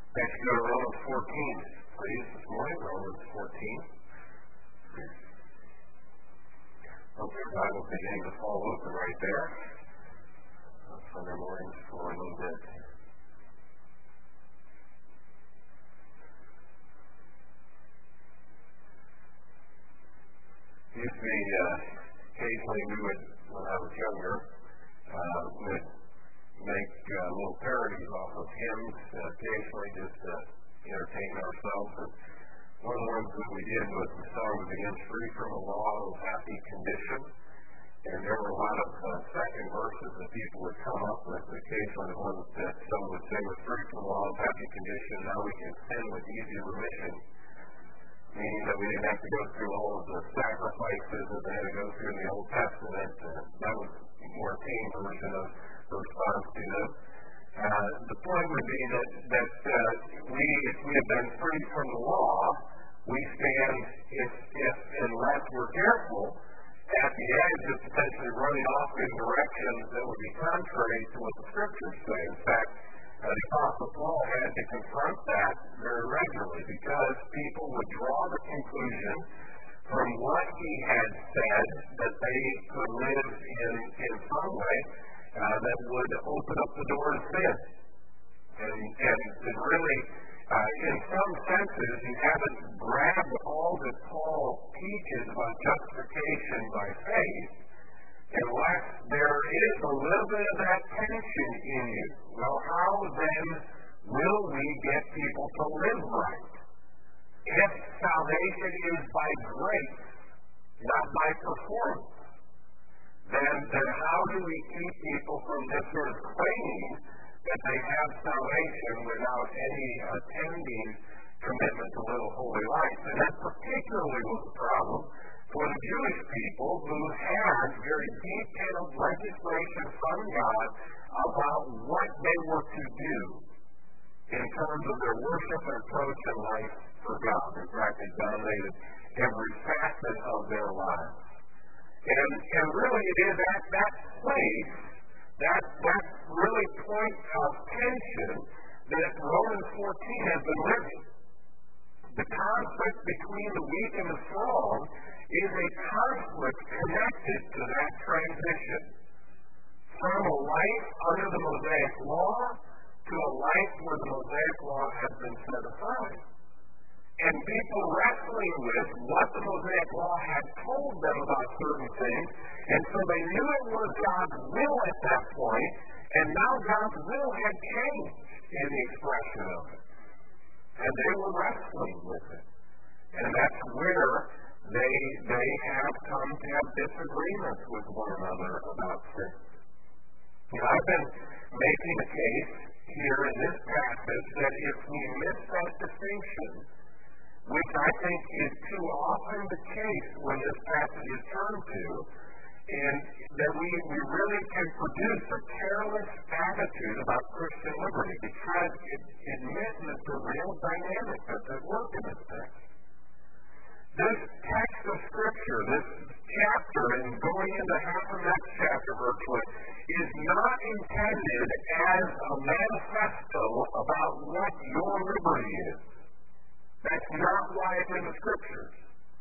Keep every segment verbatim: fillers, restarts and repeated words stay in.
Let's go to Romans fourteen, please, this morning, Romans fourteen. Hope your Bible's beginning to fall open right there. Sunday mornings for a little bit. Used to be, uh, occasionally we would, when I was younger, uh, would make uh, little parodies off of hymns, uh, occasionally just to entertain ourselves. And one of the ones that we did was the song begins free from the law of happy condition. And there were a lot of uh, second verses that people would come up with. Occasionally the ones that some would say was free from the law of happy condition. Now we can sin with easy remission. Meaning that we didn't have to go through all of the sacrifices that they had to go through in the Old Testament. Uh, that was a more tame version of the response to them. Uh, the point would be that, that uh, we, if we have been free from the law, we stand, if, if unless we're careful, at the edge of potentially running off in directions that would be contrary to what the Scriptures say. In fact, Uh, the Apostle Paul had to confront that very regularly because people would draw the conclusion from what he had said that they could live in, in some way uh, that would open up the door to sin. And, and, and really, uh, in some senses, you haven't grabbed all that Paul teaches about justification by faith unless there is a little bit of that tension in you. Well, how then will we get people to live right? If salvation is by grace, not by performance, then, then how do we keep people from just sort of claiming that they have salvation without any attending commitment to live a holy life? And that particularly was the problem for the Jewish people who had very detailed legislation from God about what they were to do in terms of their worship and approach in life for God. In fact, it dominated every facet of their lives. And, and really it is at that place, that, that really point of tension that Romans fourteen has been living. The conflict between the weak and the strong is a conflict connected to that transition from a life under the Mosaic law to a life where the Mosaic law has been set aside. And people wrestling with what the Mosaic law had told them about certain things, and so they knew it was God's will at that point, and now God's will had changed in the expression of it. And they were wrestling with it. And that's where they they have come to have disagreements with one another about sin. You know, I've been making a case here in this passage that if we miss that distinction, which I think is too often the case when this passage is turned to, and that we, we really can produce a careless attitude about Christian liberty because it, it misses the real dynamic that's at work in this text. This text of Scripture, this chapter, and going into half of that chapter virtually, is not intended as a manifesto about what your liberty is. That's not why it's in the Scriptures.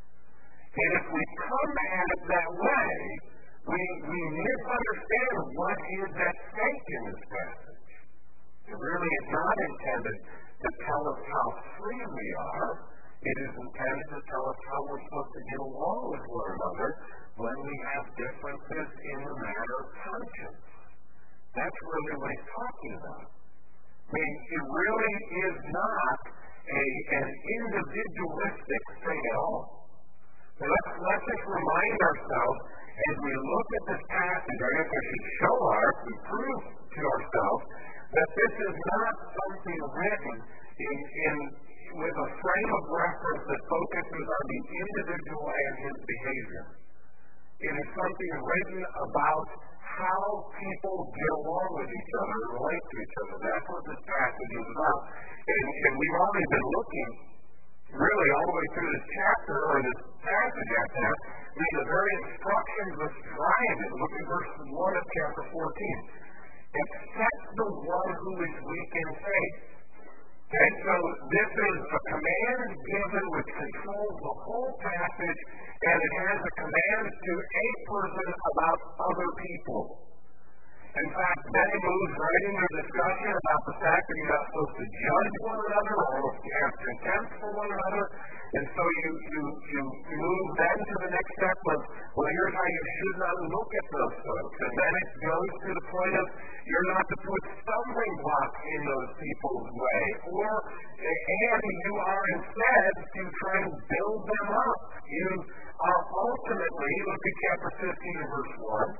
And if we come at it that way, we, we misunderstand what is at stake in this passage. It really is not intended to tell us how free we are. It is intended to tell us how we're supposed to get along with one another when we have differences in the matter of conscience. That's really what he's talking about. I mean, it really is not a, an individualistic thing at all. So let's, let's just remind ourselves as we look at this passage, I guess I should show us and prove to ourselves that this is not something written in, in with a frame of reference that focuses on the individual and his behavior. It is something written about how people get along with each other and relate to each other. That's what this passage is about. And, and we've already been looking really all the way through this chapter, or this passage at that. I mean, the very instructions was trying it. Look at verse one of chapter fourteen. Except the one who is weak in faith. Okay, so this is a command given which controls the whole passage, and it has a command to a person about other people. In fact, then it moves right into a discussion about the fact that you're not supposed to judge one another or have contempt for one another. And so you, you, you move then to the next step of, well, here's how you should not look at those folks. And then it goes to the point of you're not to put stumbling blocks in those people's way. Or, and you are instead to try to build them up. You are ultimately, look at chapter fifteen and verse one.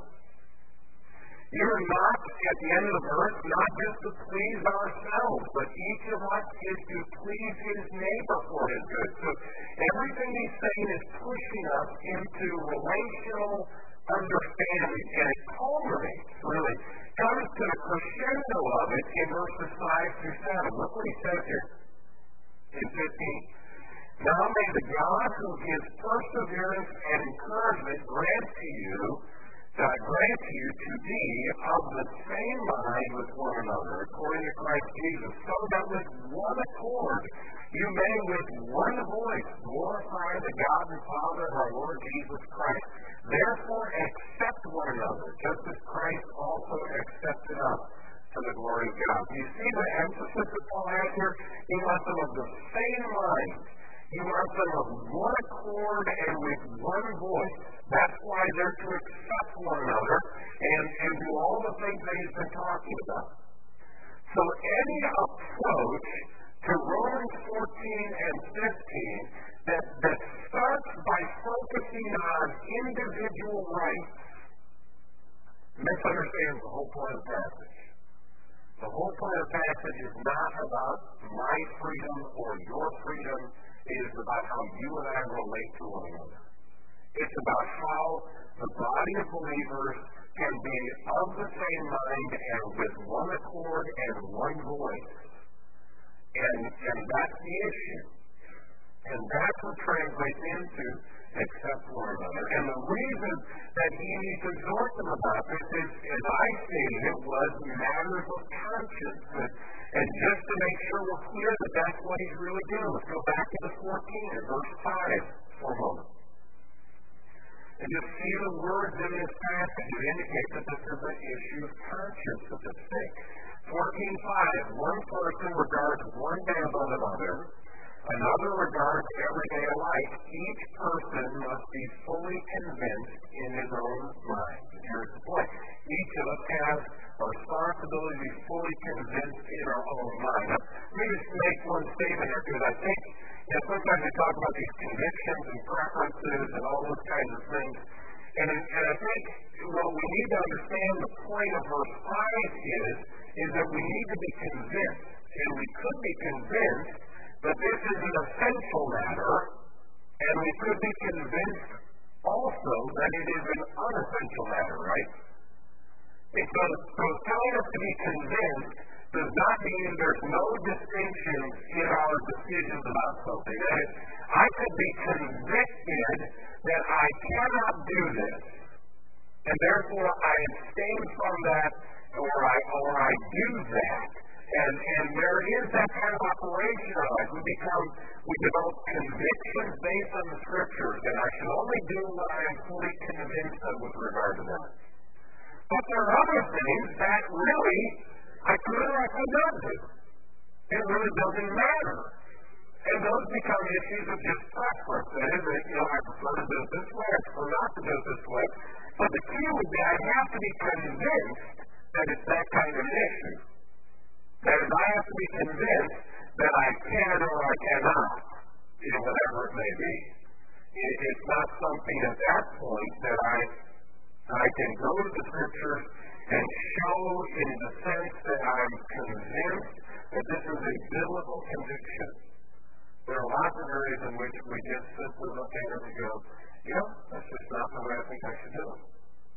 You're not, at the end of the verse, not just to please ourselves, but each of us is to please his neighbor for his good. So everything he's saying is pushing us into relational understanding, and it culminates, really, comes to the crescendo of it in verses five through seven. Look what he says here in fifteen. Now may the God who gives perseverance and encouragement grant to you I grant you to be of the same mind with one another, according to Christ Jesus, so that with one accord you may with one voice glorify the God and Father of our Lord Jesus Christ. Therefore accept one another, just as Christ also accepted us to the glory of God. Do you see the emphasis that Paul has here? He wants them of the same mind. He wants them of one accord and with one voice. That's why they're to accept one another and, and do all the things that he's been talking about. So any approach to Romans fourteen and fifteen that, that starts by focusing on individual rights misunderstands the whole point of the passage. The whole point of the passage is not about my freedom or your freedom. It is about how you and I relate to one another. It's about how the body of believers can be of the same mind and with one accord and one voice. And, and that's the issue. And that's what translates into accept one another. And the reason that he needs to exhort them about this is, as I stated, it was matters of conscience. And, and just to make sure we're clear that that's what he's really doing, let's go back to the fourteen and verse five for a moment. And just see the words in this passage that indicate that this is an issue of conscience at this thing. fourteen five, one person regards one day above another, another regards every day alike. Each person must be fully convinced in his own mind. And here's the point. Each of us has a responsibility to be fully convinced in our own mind. Now, let me just make one statement here, because I think you know, sometimes we talk about these convictions and preferences and all those kinds of things. And, and I think what we need to understand, the point of verse five is, is that we need to be convinced. And we could be convinced that this is an essential matter, and we could be convinced also that it is an unessential matter, right? And so, so telling us to be convinced does not mean there's no distinction in our decisions about something. That is, I could be convicted that I cannot do this, and therefore I abstain from that, or I or I do that. And and there is that kind of operation in our life. We become, we develop convictions based on the scriptures, and I can only do what I am fully convinced of with regard to that. But there are other things that really I could or I could not do. It really doesn't matter. And those become issues of just preference. That is, you know, I prefer to do it this way, I prefer not to do it this way. But the key would be I have to be convinced that it's that kind of an issue. That is, I have to be convinced that I can or I cannot, you know, whatever it may be. It, it's not something at that point that I, I can go to the scriptures and show in the sense that I'm convinced that this is a biblical conviction. There are lots of areas in which we just simply look at it and go, you know, that's just not the way I think I should do it.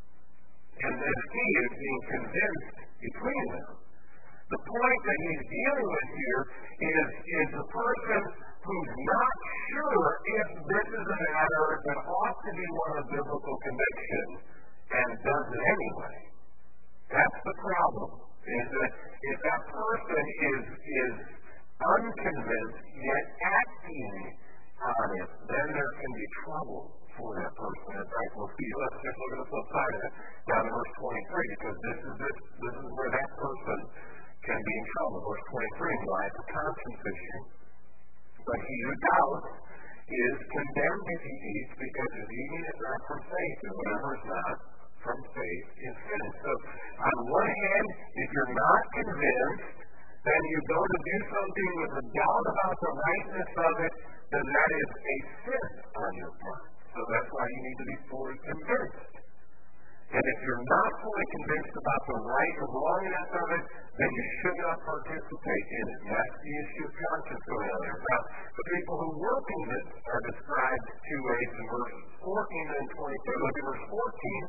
And the key is being convinced between them. The point that he's dealing with here is, is the person who's not sure if this is a matter that ought to be one of biblical conviction and does it anyway. That's the problem. Is that if that person is is unconvinced yet acting on it, then there can be trouble for that person. In fact, we'll see. Let's just look at the flip side of it down in verse twenty-three, because this is this, this is where that person can be in trouble. Verse twenty-three, why it's a conscience issue. But he who doubts is condemned if he eats, because his eating is not from faith, and whatever is not from faith is sin. So, on one hand, if you're not convinced, then you go to do something with a doubt about the rightness of it, then that is a sin on your part. So that's why you need to be fully convinced. And if you're not fully convinced about the right or wrongness of it, then you should not participate in it. And that's the issue of conscience going on there. Now, the people who were convinced are described two ways in verses fourteen and twenty-two. Look at verse fourteen.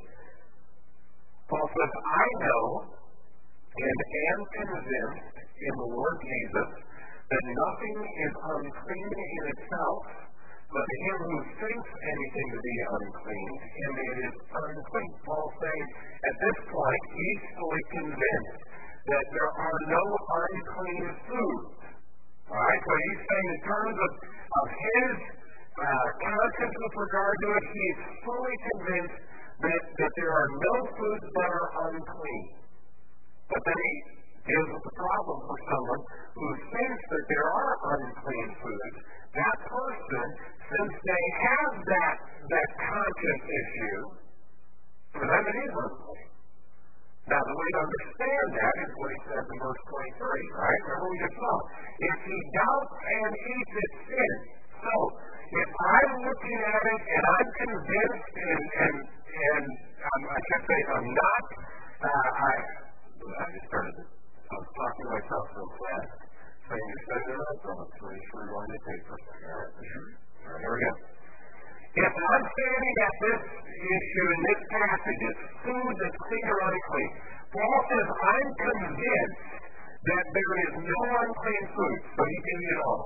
Paul says, I know and am convinced in the Lord Jesus that nothing is unclean in itself, but to him who thinks anything to be unclean, to him it is unclean. Paul's saying at this point he's fully convinced that there are no unclean foods. Alright, so he's saying in terms of, of his uh, conscience with regard to it, he is fully convinced that, that there are no foods that are unclean. But then he deals with the problem for someone who thinks that there are unclean foods. That person, since they have that, that conscience issue, for them it is unclean. Now, the way to understand that is what he says in verse twenty-three, right? Remember we just saw. If he doubts and eats, it's sin. So, if I'm looking at it and I'm convinced and, and, and um, I should say I'm not, uh, I, I just started, I was talking to myself so fast, saying you're sending it up, so I'm pretty sure you're going to take for a second. All right, all right, here we go. If I'm standing at this issue in this passage, it's food that's clean or unclean. Paul says, I'm convinced that there is no unclean food, so he can eat it all.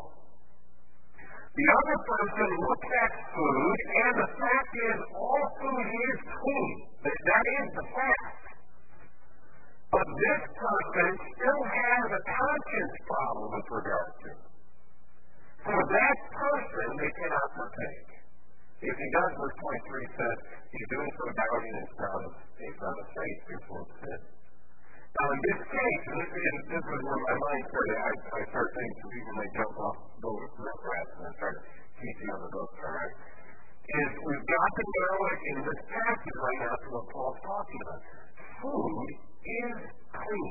The other person looks at food, and the fact is, all food is clean. That is the fact. But this person still has a conscience problem with regard to it. For that person, they cannot partake. If he does, verse twenty-three says, he's doing so doubting and it's not of, it's not of faith before sin. Now, in this case, and this, is, this is where my mind started, I, I started thinking to people when they jump off boats, real fast, and I started teaching on the boats, all right? Is we've got to narrow it in this passage right now to what Paul's talking about. Food is clean.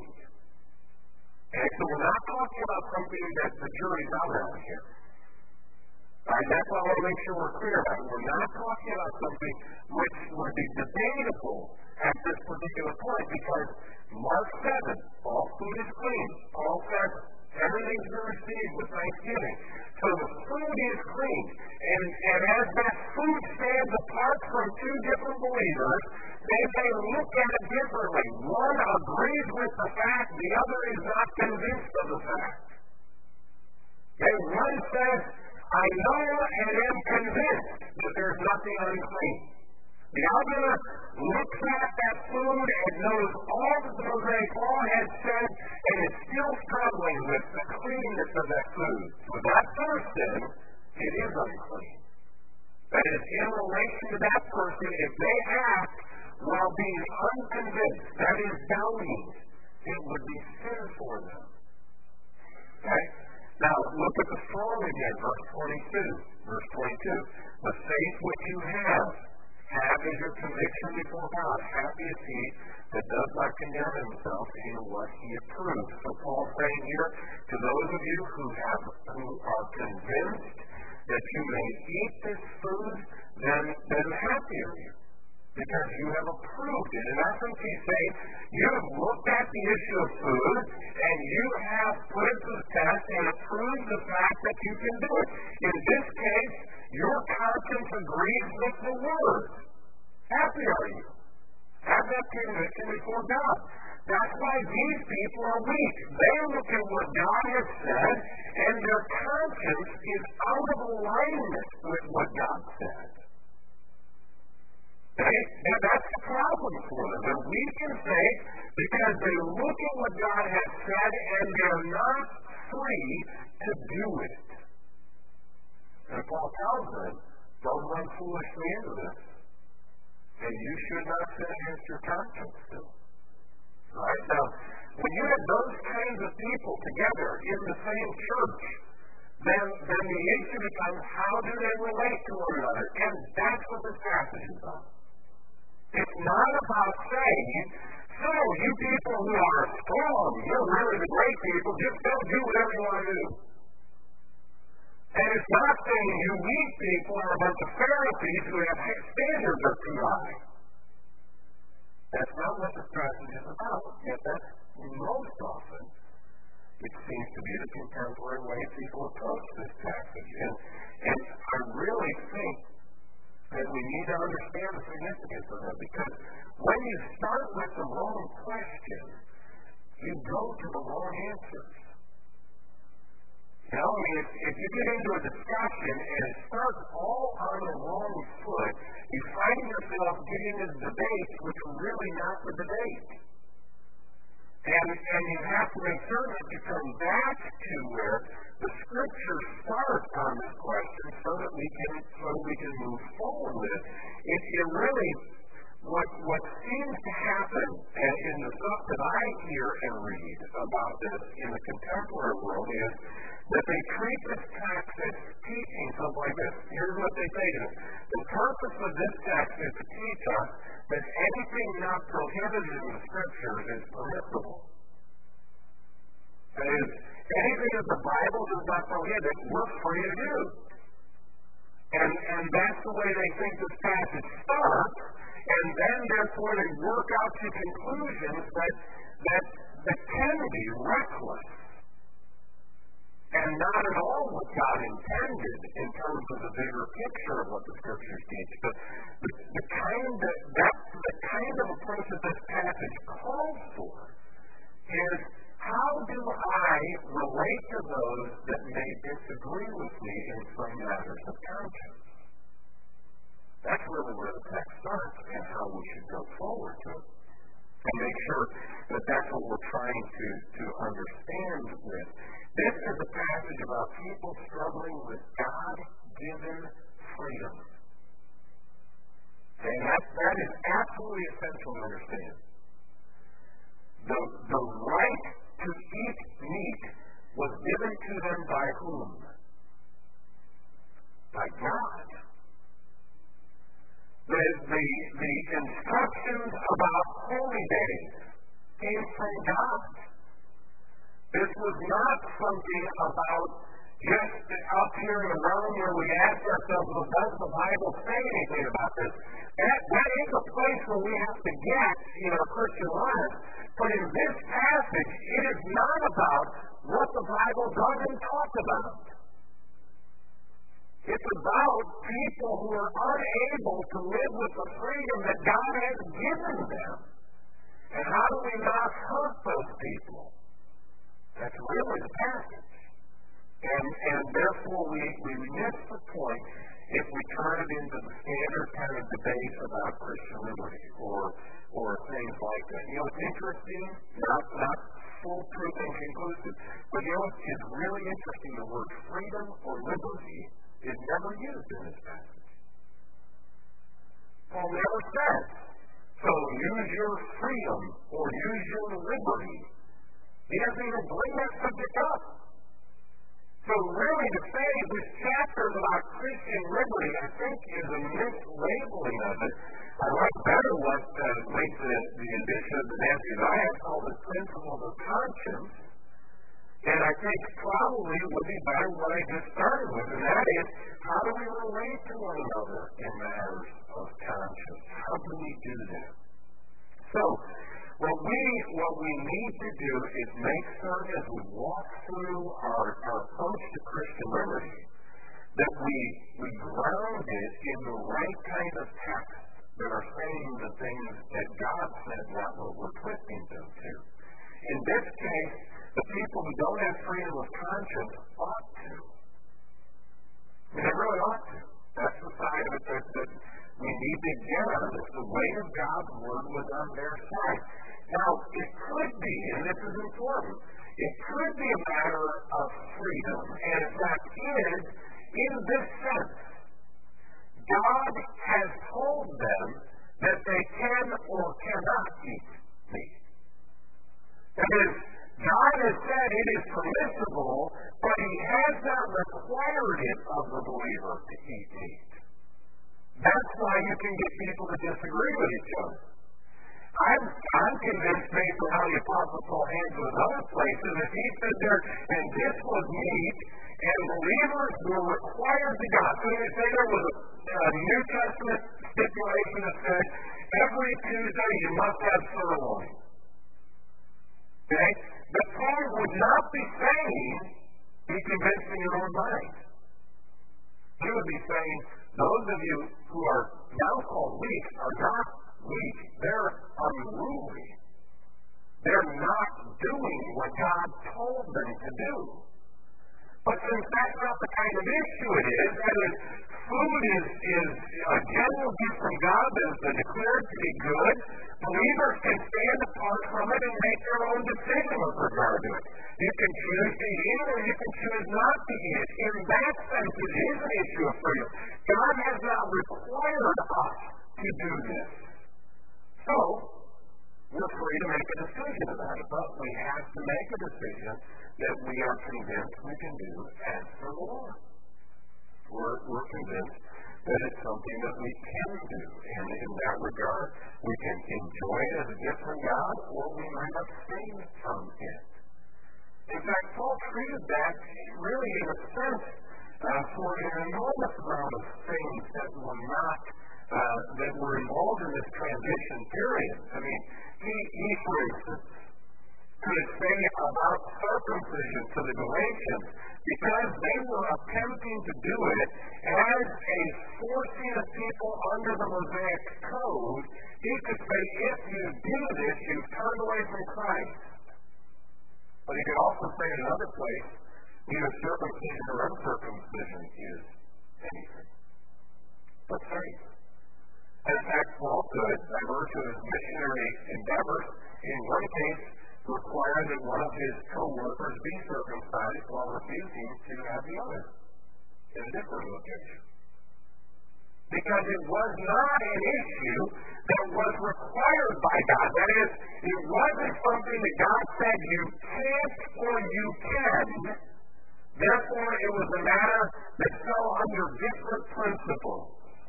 And so we're not talking about something that the jury's out on here. Alright, that's why I want to make sure we're clear about it. We're not talking about something which would be debatable at this particular point, because Mark seven, all food is clean. Paul says everything's been received with thanksgiving. So the food is clean. And, and as that food stands apart from two different believers, they may look at it differently. One agrees with the fact, the other is not convinced of the fact. Okay, one says, I know and am convinced that there's nothing unclean. The other looks at that food and knows all that the Mosaic Law has said and is still struggling with the cleanness of that food. For that person, it is unclean. That is, in relation to that person, if they act while being unconvinced, that is doubting, it would be sin for them. Okay? Now, look at the strong again, verse twenty-two. Verse twenty-two. The faith which you have, have is your conviction before God. Happy is he that does not condemn himself in what he approves. So Paul's saying here, to those of you who have who are convinced that you may eat this food, then, then happy are you, because you have approved it. In essence, he's saying, you have looked at the issue of food, and you have put it to the test and approved the fact that you can do it. In this case, your conscience agrees with the word. Happy are you. Have that conviction before God. That's why these people are weak. They look at what God has said, and their conscience is out of alignment with what God said. Okay? Now that's the problem for them. They're weak in faith because they look at what God has said and they're not free to do it. And Paul tells them, don't run foolishly into this. And you should not sin against your conscience still. Right? Now, when you have those kinds of people together in the same church, then, then the issue becomes, how do they relate to one another? And that's what this passage is about. It's not about saying, so you people who are strong, you're really the great people, just go do whatever you want to do. And it's not saying you weak people are a bunch of Pharisees who have standards that are too high. That's not what this passage is about. Yet that's most often, it seems to be the contemporary way people approach this passage. And, and I really think that we need to understand the significance of that, because when you start with the wrong question, you go to the wrong answers. You know, I mean, if, if you get into a discussion and it starts all on the wrong foot, you find yourself getting into debates which are really not the debate. And, and you have to make certain that you come back to where the Scripture starts on this question so that we can so that we can move forward with it. It, it really, what what seems to happen in the stuff that I hear and read about this in the contemporary world is that they treat this text as teaching something like this. Here's what they say to us. The purpose of this text is to teach us that anything not prohibited in the Scriptures is permissible. That is, anything that the Bible does not prohibit, we're free to do. And, and that's the way they think this passage starts, and then therefore they work out to conclusions that, that, that can be reckless and not at all what God intended in terms of the bigger picture of what the Scriptures teach. But the, the kind of that the kind of approach that this passage calls for is, how do I relate to those that may disagree with me in some matters of conscience? That's really where the text starts and how we should go forward to it. And make sure that that's what we're trying to, to understand with. This is a passage about people struggling with God-given freedom. And that, that is absolutely essential to understand. The, the right to eat meat was given to them by whom? By God. The, the, the instructions about holy days came from God. This was not something about just up here in the realm where we ask ourselves, well, does the Bible say anything about this? That, that is a place where we have to get in our Christian lives. But in this passage, it is not about what the Bible doesn't talk about. It's about people who are unable to live with the freedom that God has given them. And how do we not hurt those people? That's really the passage. And, and therefore, we, we miss the point if we turn it into the standard kind of debate about Christian liberty or or things like that. You know, it's interesting, not, not foolproof and conclusive, but you know, it's really interesting the word freedom or liberty is never used in this passage. Paul never says, so use your freedom or use your liberty. He doesn't even bring that subject up. So really to say this chapter is about Christian liberty, I think, is a mislabeling of it. I like better what uh, makes the, the edition of the Nancy Zayas called the principles of conscience. And I think probably would be better what I just started with, and that is, how do we relate to one another in matters of conscience? How do we do that? So, what we what we need to do is make certain as we walk through our, our approach to Christian liberty that we, we ground it in the right kind of text that are saying the things that God said, not what we're twisting them to. In this case, the people who don't have freedom of conscience ought to. I mean, they really ought to. That's the side of it that, that we need to get on this. The weight of God's word was on their side. Now, it could be, and this is important, It could be a matter of freedom, and in fact is, in this sense. God has told them that they can or cannot eat meat. That is, God has said it is permissible, but He has not required it of the believer to eat meat. That's why you can get people to disagree with each other. I'm, I'm convinced, based on how the Apostle Paul handles it other places, if he stood there and this was meat, and believers were required to God. So you say there was a, a New Testament stipulation that said every Tuesday you must have sirloin. Okay? But Paul would not be saying, be convinced in your own mind. He would be saying, those of you who are now called weak are not weak. They're unruly. They're not doing what God told them to do. But since that's not the kind of issue it is, that is, food is, is a general gift from God that has been declared to be good, believers can stand apart from it and make their own decision with regard to it. You can choose to eat it or you can choose not to eat it. In that sense, it is an issue of freedom. God has not required us to do this. So, we're free to make a decision about it, but we have to make a decision that we are convinced we can do as the Lord. We're, we're convinced that it's something that we can do, and in that regard, we can enjoy it as a gift from God, or we might abstain from it. In fact, Paul treated that really in a sense uh, for an enormous amount of things that were not uh, that were involved in this transition period. I mean, he, he for instance, could say about circumcision to the Galatians, because they were attempting to do it as a forcing of people under the Mosaic code, he could say, if you do this, you've turned away from Christ. But he could also say in another place, neither circumcision or uncircumcision is anything but faith. And in fact, Paul could, by virtue of his missionary endeavors, in one case, require that one of his co-workers be circumcised while refusing to have the other in a different location. Because it was not an issue that was required by God. That is, it wasn't something that God said you can't or you can. Therefore, it was a matter that fell under different principles.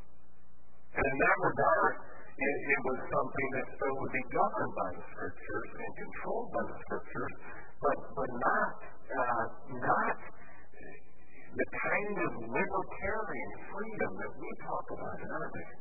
And in that regard, It, it was something that still would be governed by the Scriptures and controlled by the Scriptures, but but not uh, not the kind of libertarian freedom that we talk about in our day.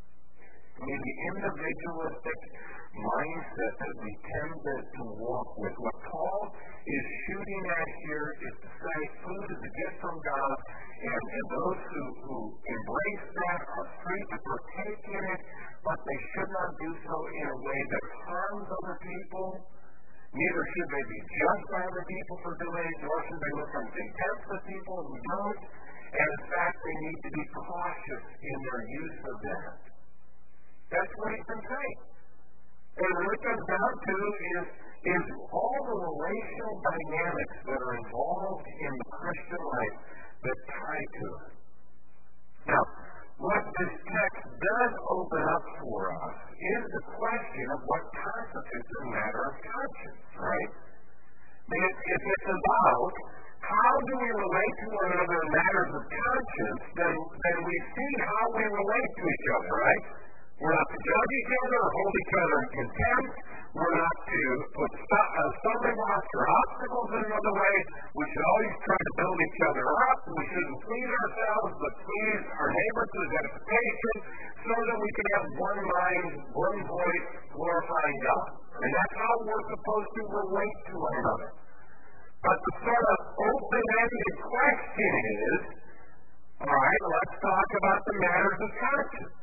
I mean, the individualistic mindset that we tend to, to walk with. What Paul is shooting at here is to say food is a gift from God, and, and those who, who embrace that are free to partake in it, but they should not do so in a way that harms other people. Neither should they be judged by other people for doing it, nor should they look on contempt for people who don't. And in fact, they need to be cautious in their use of that. That's what he's been saying. And what it comes down to is, is all the relational dynamics that are involved in the Christian life that tie to it. Now, what this text does open up for us is the question of what constitutes a matter of conscience, right? If, if it's about how do we relate to one another in matters of conscience, then, then we see how we relate to each other, right? We're not to judge each other or hold each other in contempt. We're not to put stu- uh, stumbling blocks or obstacles in another way. We should always try to build each other up. We shouldn't please ourselves, but please our neighbor to his edification, so that we can have one mind, one voice, glorifying God. And that's how we're supposed to relate to one another. But the sort of open-ended question is, all right, let's talk about the matters of conscience.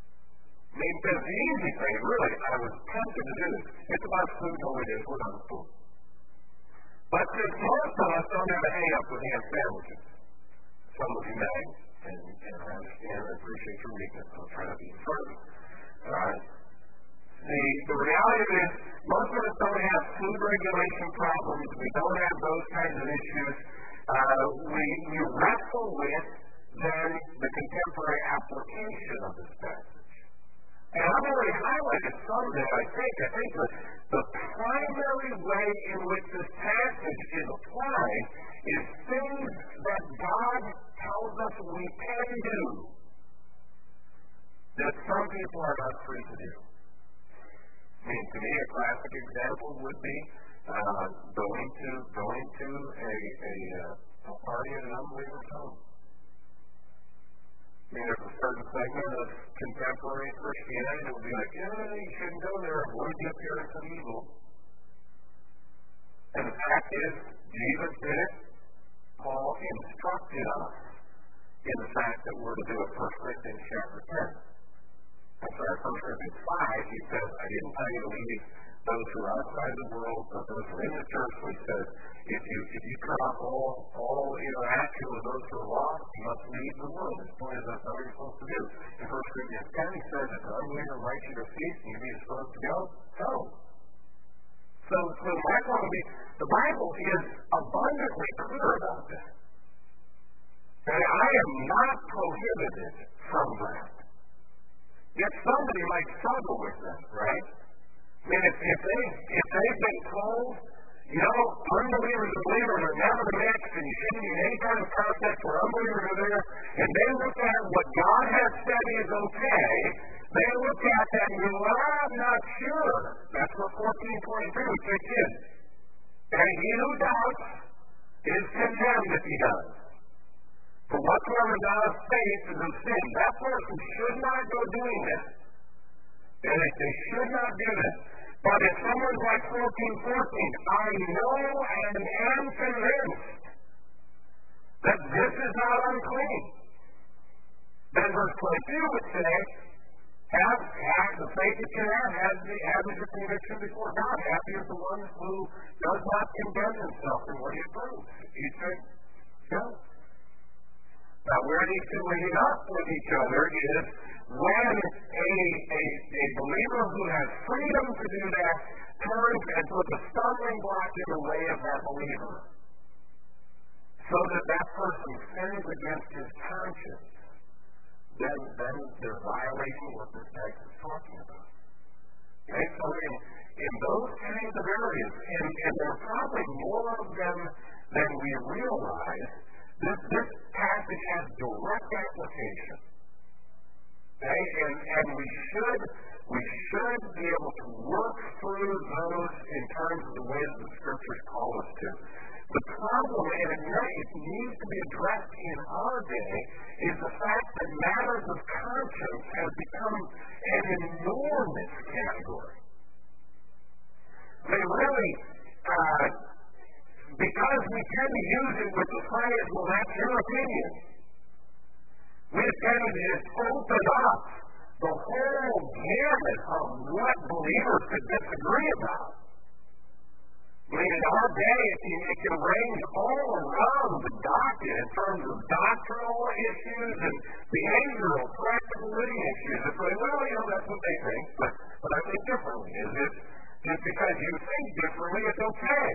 I mean, because the easy thing, really, I was tempted to do this. It's about food, all it is, we're on food. But since most of us don't have a hang-up with ham sandwiches, some of you may, and, and I understand and appreciate your weakness, I'll try to be in front of you. All right? The, the reality of it is, Most of us don't have food regulation problems. We don't have those kinds of issues. Uh, we, we wrestle with, then, the contemporary application of this passage. And I've already highlighted some that I think. I think that the primary way in which this passage is applied is things that God tells us we can do that some people are not free to do. I mean, to me, a classic example would be uh, going to going to a a, uh, a party at an unbeliever's home. I mean, there's a certain segment of contemporary Christianity that would be like, yeah, you shouldn't go there. What is the appearance of evil? And the fact is, Jesus did it. Paul instructed us in the fact that we're to do it. First Corinthians chapter ten. I'm sorry, First Corinthians five, he says, I didn't tell you to leave those who are outside the world, but those who are in the church. So he says, if you if you cut off all, all interaction with those who are lost, you must leave the world. His point is that's not what you're supposed to do. In First Corinthians ten, he says, if an unbeliever invites you to a feast and you're supposed to go, go. So, so my point would be, the Bible is abundantly clear about this. And I am not prohibited from that. Yet somebody might struggle with that, right? I mean, if, if, they, if they've been told, you know, unbelievers and believers are never mixed and you shouldn't be in any kind of context where unbelievers are there, and they look at what God has said is okay, they look at that and go, well, I'm not sure. That's what fourteen twenty-two kicks in. And he who doubts is condemned if he does. For whatsoever thou hast faith is of sin. That person should not go doing that. And if they should not do that. But if someone's like fourteen fourteen, I know and am convinced that this is not unclean. Then verse twenty-two would say, have, have the faith that you have, have, the, have your conviction before God. Happy is the one who does not condemn himself in what he approves. You say, no. Now, where these two meet up with each other is when a, a, a believer who has freedom to do that turns and puts a stumbling block in the way of that believer so that that person sins against his conscience, then, then they're violating what this text is talking about. Okay, so in, in those kinds of areas, and, and there are probably more of them than we realize, This, this passage has direct application. Okay? And, and we should we should be able to work through those in terms of the way that the scriptures call us to. The problem, and it needs to be addressed in our day, is the fact that matters of conscience has become an enormous category. They really uh, because we tend to use it with the phrase, well, that's your opinion. We tend to just open up the whole gamut of what believers could disagree about. I mean, in our day, it can, it can range all around the docket in terms of doctrinal issues and behavioral, practical living issues. It's like, well, you know, that's what they think, but, but I think differently. Is it just because you think differently, it's okay?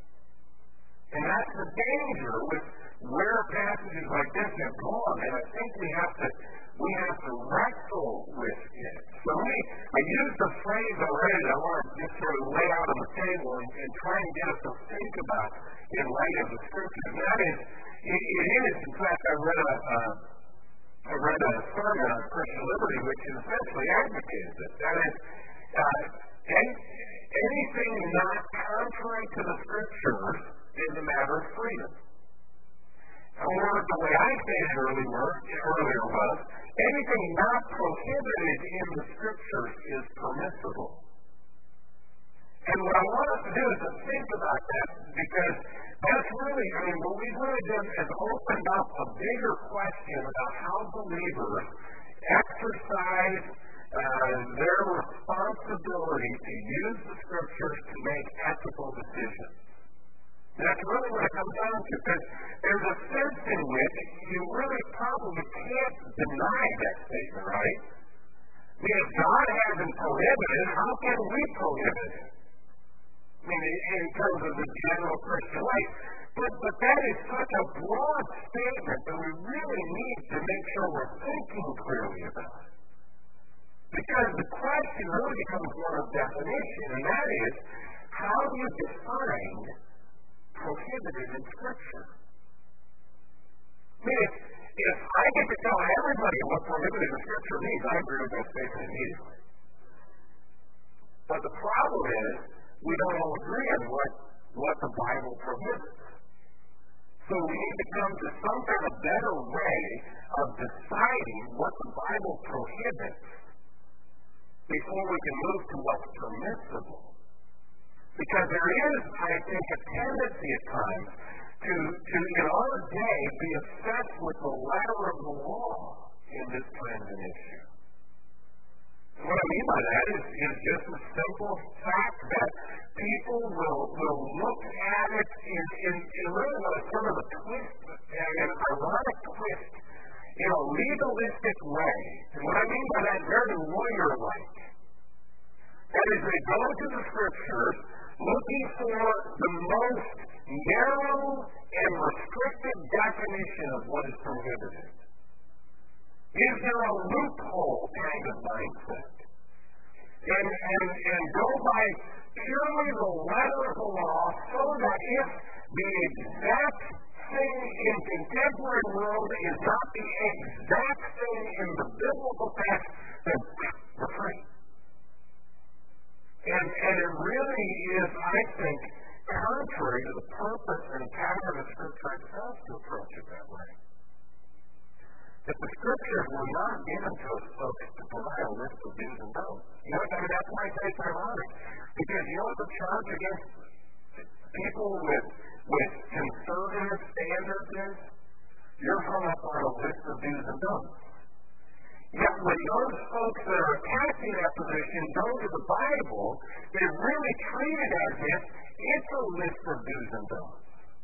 And that's the danger with where passages like this have gone, and I think we have to we have to wrestle with it. So let me, I used the phrase already that I want to just sort of lay out on the table and, and try and get us to think about in light of the scriptures. And that is, it, it is, in fact, I read a, uh, I read a sermon on Christian liberty, which essentially advocated this. That is, uh, any, anything not contrary to the scriptures is a matter of freedom. Or the way I stated earlier, earlier was, anything not prohibited in the scriptures is permissible. And what I want us to do is to think about that, because that's really, I mean, what we've really done is opened up a bigger question about how believers exercise uh, their responsibility to use the scriptures to make ethical decisions. That's really what it comes down to, because there's a sense in which you really probably can't deny that statement, right? I mean, if God hasn't prohibited, how can we prohibit it? mean, in terms of the general Christian life. But, but that is such a broad statement that we really need to make sure we're thinking clearly about it. Because the question really becomes one of definition, and that is, how do you define prohibited in Scripture? I mean, if, if I get to tell everybody what prohibited in Scripture means, I agree with that statement immediately. But the problem is, we don't all agree on what, what the Bible prohibits. So we need to come to some kind of better way of deciding what the Bible prohibits before we can move to what's permissible. Because there is, I think, a tendency at times to, to in our day, be obsessed with the letter of the law in this kind of an issue. What I mean by that is, is just a simple fact that people will, will look at it in, in, in really a sort of a twist, an ironic twist, in a legalistic way. And what I mean by that, very lawyer-like. That is, they go to the Scriptures looking for the most narrow and restricted definition of what is prohibited. Is there a loophole kind of mindset? And, and, and go by purely the letter of the law so that if the exact thing in contemporary world is not the exact thing in the biblical text, then we're free. And, and it really is, I think, contrary to the purpose and pattern of Scripture itself to approach it that way. That the Scriptures were not given to us, folks, to provide a list of do's and don'ts. You know, I mean, that's why I say it's ironic. Because you know what the charge against people with, with conservative standards is? You're hung up on a list of do's and don'ts. Yet when those folks that are attacking that position go to the Bible, they really treat it as if it's a list of do's and don'ts.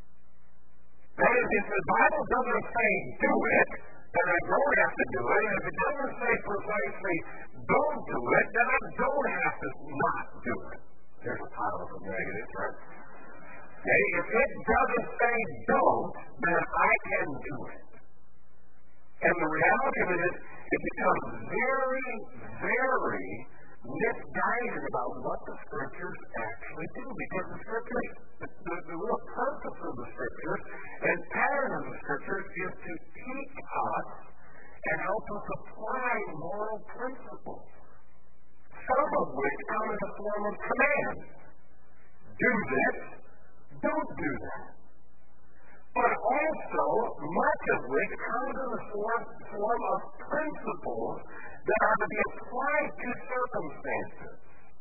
That is, if the Bible doesn't say do it, then I don't have to do it. And if it doesn't say precisely don't do it, then I don't have to not do it. There's a pile of negatives, right? Okay, if it doesn't say don't, then I can do it. And the reality of it is, it becomes very, very misguided about what the Scriptures actually do. Because the Scriptures, the, the, the real purpose of the Scriptures and pattern of the Scriptures is to teach us and help us apply moral principles, some of which come in the form of commands. Do this, don't do that. But also, much of which comes in the form, form of principles that are to be applied to circumstances.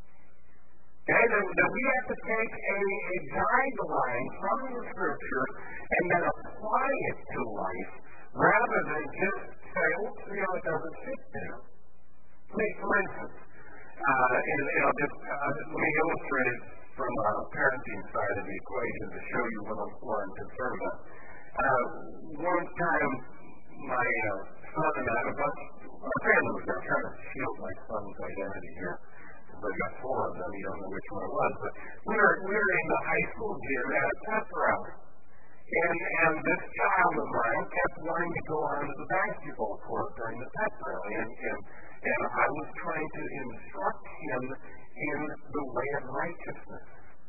Okay, that, that we have to take a, a guideline from the Scriptures and then apply it to life, rather than just say, oh, you know, it doesn't fit there. Please, for instance, uh, and, and I'll just, uh, let me illustrate it from the parenting side of the equation to show you what I'm, what I'm concerned about. Uh, one time, my uh, son and I, a bunch, our family was there trying to shield my son's identity here. We've got four of them, you don't know which one it was, but we were, we were in the high school gym at a pep rally. And, and this child of mine kept wanting to go onto the basketball court during the pep rally, and, and, and I was trying to instruct him in the way of righteousness.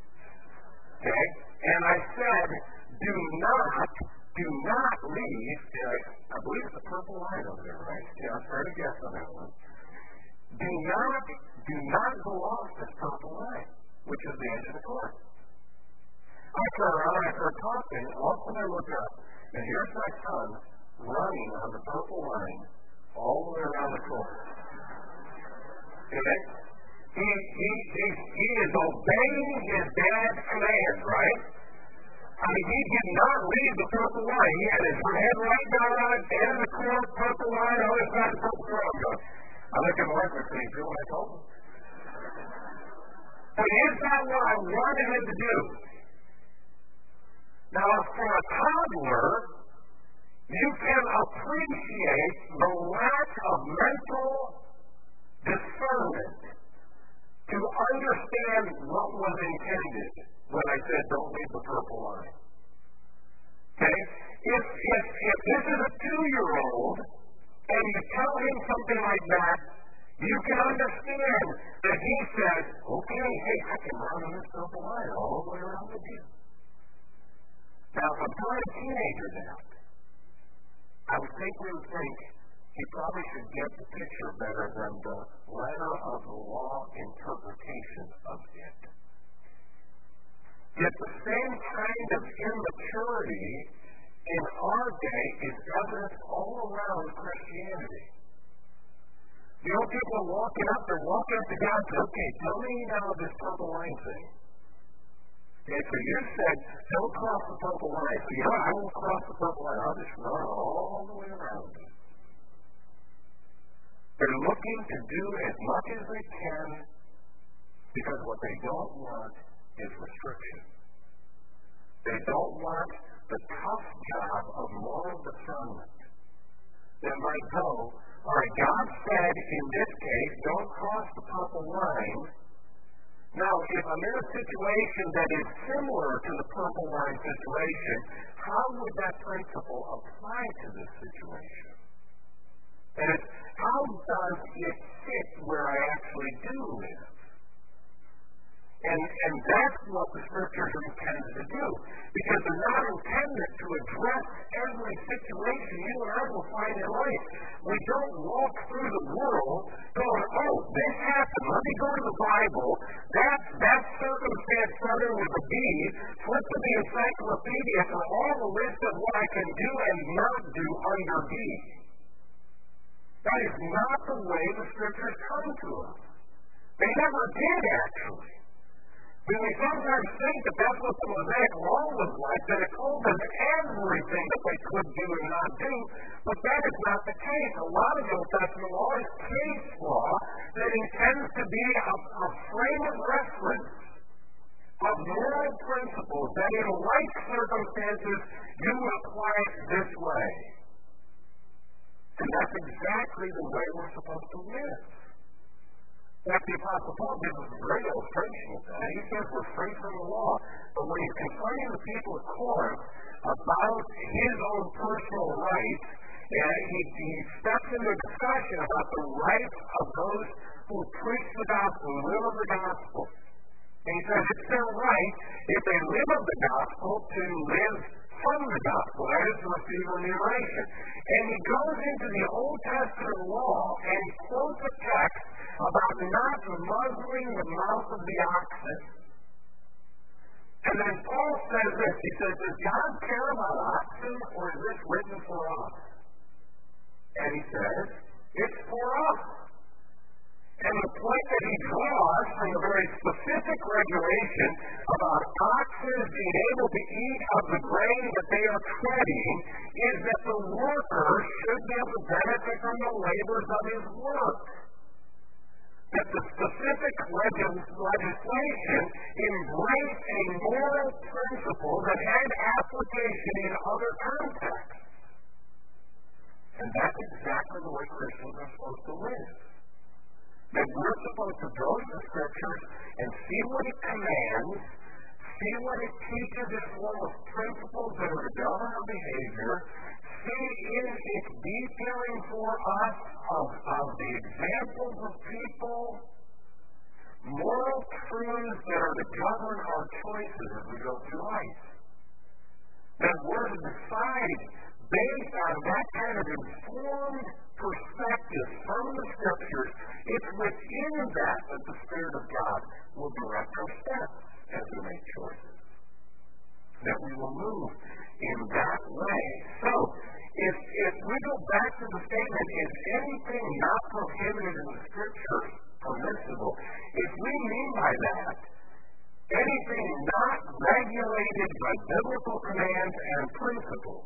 Okay? And I said, do not, do not leave, and I, I believe it's a purple line over there, right? Yeah, I'm trying to guess on that one. Do not, do not go off this purple line, which is the edge of the court. I turn around and I start talking, and all of a sudden I look up, and here's my son running on the purple line all the way around the court. Okay? He, he, he, he is obeying his dad's command, right? I mean, he did not leave the purple line. He had his head right down on it, end of the court, purple line, other side of the purple line. I look at Mark and say, you feel what I told him? But is that what I wanted him to do? Now, for a toddler, you can appreciate the lack of mental discernment to understand understand what was intended when I said don't leave the purple line. Okay? If, if, if this is a two-year-old and you tell him something like that, you can understand that he says, okay, hey, I can run on this purple line all the way around with you. Now, if I'm telling a teenager that, I would think we would think he probably should get the picture better than the letter of the law interpretation of it. Yet the same kind of immaturity in our day is evident all around Christianity. You know, people are walking up, they're walking up to God and say, okay, tell me now this purple line thing. Okay, so you said, don't cross the purple line. So, you know, I won't cross the purple line. I'll just run all the way around it. They're looking to do as much as they can because what they don't want is restriction. They don't want the tough job of moral discernment that might go, all right, God said in this case, don't cross the purple line. Now, if I'm in a situation that is similar to the purple line situation, how would that principle apply to this situation? And it's, how does it fit where I actually do live? And, and that's what the Scriptures are intended to do. Because they're not intended to address every situation you and I will find in life. We don't walk through the world going, oh, this happened. Let me go to the Bible. That, that circumstance started with a B. Flip to the encyclopedia for all the list of what I can do and not do under B. That is not the way the Scriptures come to us. They never did, actually. When we sometimes think that that's what the Mosaic Law was like, that it told them everything that they could do and not do, but that is not the case. A lot of the Old Testament law is case law that intends to be a, a frame of reference of moral principles that in like circumstances you would apply it this way. And that's exactly the way we're supposed to live. In fact, the Apostle Paul gives us a great illustration of that. He says we're free from the law, but when he's confronting the people of Corinth about his own personal rights, and he, he steps into a discussion about the rights of those who preach the gospel, who live of the gospel. And he says it's their right, if they live of the gospel, to live from the gospel, that is to receive remuneration. And he goes into the Old Testament law and he quotes a text about not muzzling the mouth of the oxen. And then Paul says this, he says, does God care about oxen or is this written for us? And he says, it's for us. And the point that he draws from a very specific regulation about oxen being able to eat of the grain that they are treading is that the worker should be able to benefit from the labors of his work. That the specific legislation embraced a moral principle that had application in other contexts. And that's exactly the way Christians are supposed to live. That we're supposed to go to the Scriptures and see what it commands, see what it teaches in form of principles that are to govern our behavior, see in its detailing for us of, of the examples of people, moral truths that are to govern our choices as we go through life. That we're to decide based on that kind of informed perspective from the Scriptures. It's within that that the Spirit of God will direct our steps as we make choices. That we will move in that way. So, if, if we go back to the statement, is anything not prohibited in the Scriptures permissible? If we mean by that, anything not regulated by biblical commands and principles,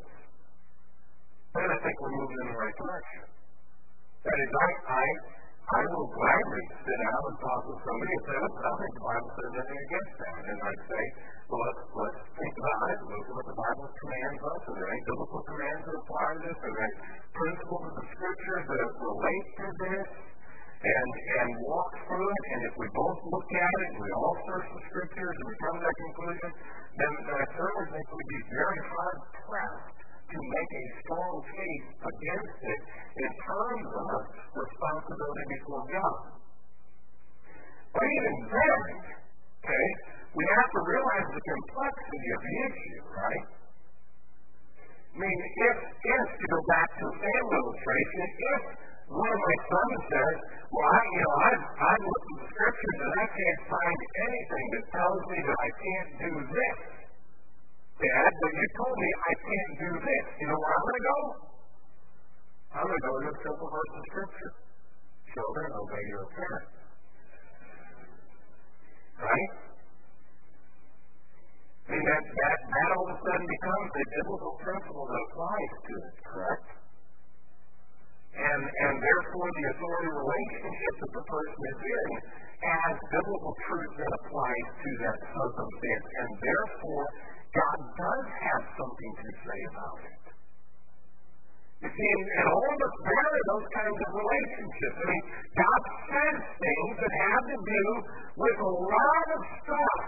then I think we're moving in the right direction. That is, I, I, I will gladly sit down and talk with somebody and say, listen, I think the Bible says anything against that. And I'd say, well, let's, let's think about it. Look at what the Bible commands us. Are there any biblical commands that apply to this? Are there any principles of the Scriptures that relate to this? and, and walk through it, and if we both look at it, and we all search the scriptures, and we come to that conclusion, then, then I certainly think we'd be very hard-pressed to make a strong case against it in terms of responsibility before God. But even then, okay, we have to realize the complexity of the issue, right? I mean, if, if to go back to the same illustration, if one of my sons says, well, I, you know, I've, I've looked at the scriptures and I can't find anything that tells me that I can't do this. Dad, but you told me I can't do this. You know where I'm going to go? I'm going to go to a simple verse of scripture. Children, obey your parents. Right? I mean, that, that, that all of a sudden becomes a biblical principle that applies to it, correct? And, and therefore, the authority relationship that the person is in has biblical truth that applies to that circumstance. And therefore, God does have something to say about it. You see, and, and all of us bear those kinds of relationships. I mean, God says things that have to do with a lot of stuff.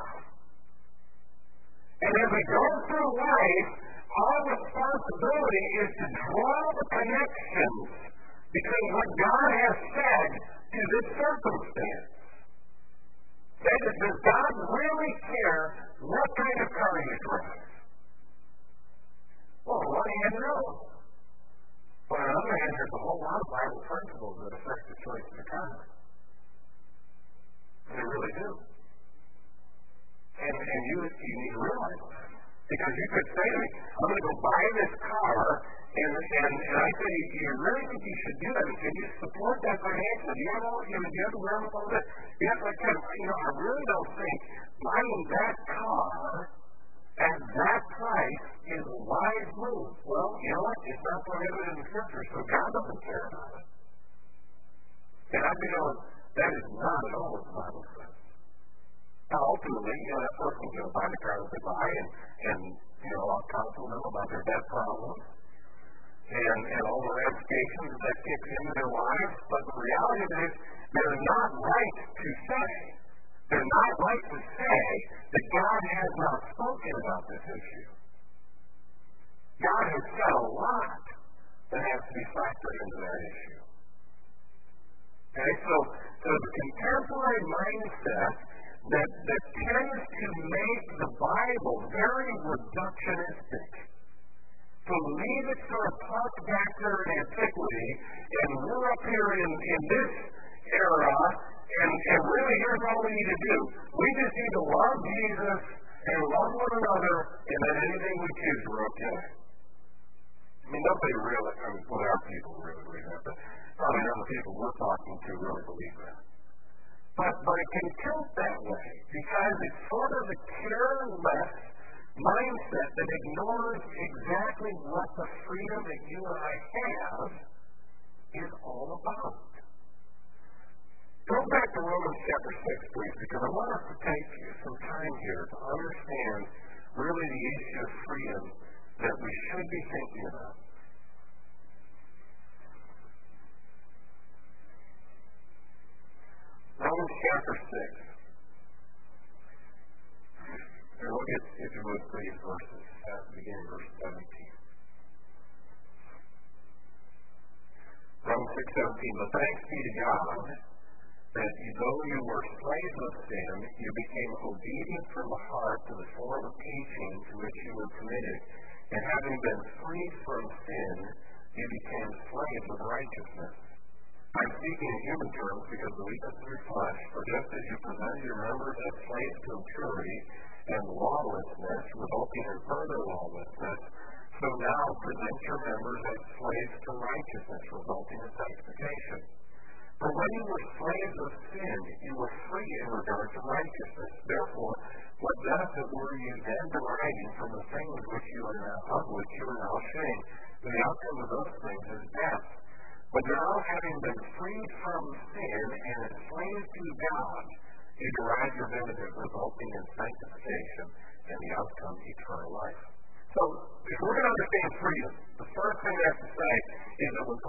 And as we go through life, our responsibility is to draw the connections between what God has said to this circumstance. That is, does God really care what kind of car you drive? Well, on one hand, no. But on the other hand, there's a whole lot of Bible principles that affect the choice of the car. They really do. And, and you, you need to realize that. Because you could say to me, I'm going to go buy this car, and, and, and I say, you really think you should do that? And can you support that financially? Do you have all, you know, do you have the wherewithal that, you have that kind of, you know, I really don't think buying that car at that price is a wise move. Well, you know what? It's not prohibited in the scripture, so God doesn't care about it. And I think, you know, that is not at all what the Bible says. Now, ultimately, you know, that person's going to buy the car that they buy, and, and you know, I'll counsel them about their debt problems and, and all the ramifications that kicks into their lives. But the reality is, they're not right to say, they're not right to say that God has not spoken about this issue. God has said a lot that has to be factored into that issue. Okay, so, so the contemporary mindset that, that tends to make the Bible very reductionistic, to leave it sort of parked back there in antiquity, and we're up here in, in this era, and, and really here's all we need to do. We just need to love Jesus and love one another, and then anything we choose, we're okay. I mean, nobody really, I mean, well, our people really believe that, but probably none of the people we're talking to really believe that. But, but it can tilt that way because it's sort of a careless mindset that ignores exactly what the freedom that you and I have is all about. Go back to Romans chapter six, please, because I want us to take some time here to understand really the issue of freedom that we should be thinking about. Romans chapter six. And look at, if you would please, verses, uh, beginning verse seventeen. Romans six seventeen. But thanks be to God that though you were slaves of sin, you became obedient from the heart to the form of teaching to which you were committed, and having been freed from sin, you became slaves of righteousness. I'm speaking in human terms because the weakness of your flesh, for just as you presented your members as slaves to impurity and lawlessness, resulting in further lawlessness, so now present your members as slaves to righteousness, resulting in sanctification. For when you were slaves of sin, you were free in regard to righteousness. Therefore, what benefit were you then deriving from the things which you are now, of which you are now ashamed? The outcome of those things is death. But now, having been freed from sin and enslaved to God, you derive your benefit, resulting in sanctification and the outcome, eternal life. So, if we're going to understand freedom, the first thing we have to say is that when Paul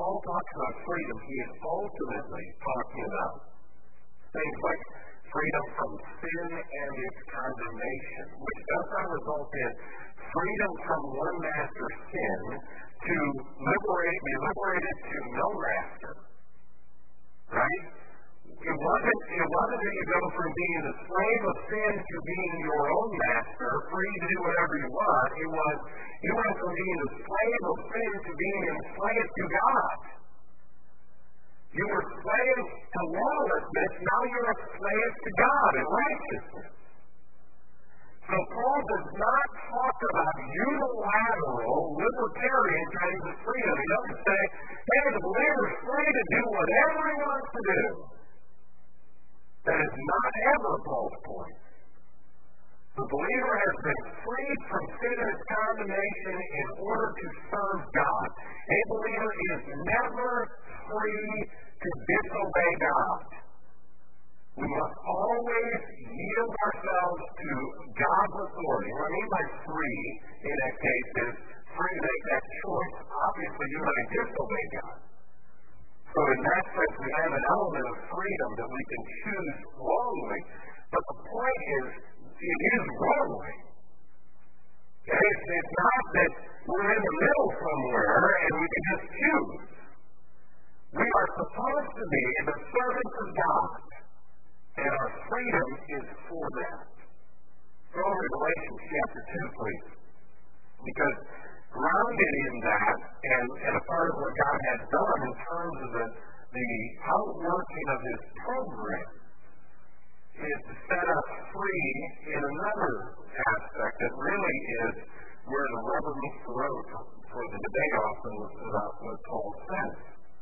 Paul talks about freedom, he is ultimately talking about things like freedom from sin and its condemnation, which does not result in freedom from one master's sin to liberate, be liberated to no master. Right? It wasn't, it wasn't that you go from being the slave of sin to being your own master, free to do whatever you want. It was, you went from being the slave of sin to being enslaved to God. You were slaves to lawlessness, now you're a slave to God and righteousness. So Paul does not talk about unilateral libertarian kinds of freedom. He doesn't say, hey, the believer is free to do whatever he wants to do. That is not ever Paul's point. The believer has been freed from sin and its condemnation in order to serve God. A believer is never free to disobey God. We must always yield ourselves to God's authority. What I mean by free in that case is free to make that choice. Obviously, you and I disobey God. So in that sense, we have an element of freedom that we can choose wrongly. But the point is, it is wrongly. Okay? It's, it's not that we're in the middle somewhere and we can just choose. We are supposed to be the servants of God. And our freedom is for that. Go to Galatians chapter two, please. Because grounded in that, and, and a part of what God has done in terms of the, the outworking of His program, is to set us free in another aspect that really is where the rubber meets the road for the debate often about what Paul says.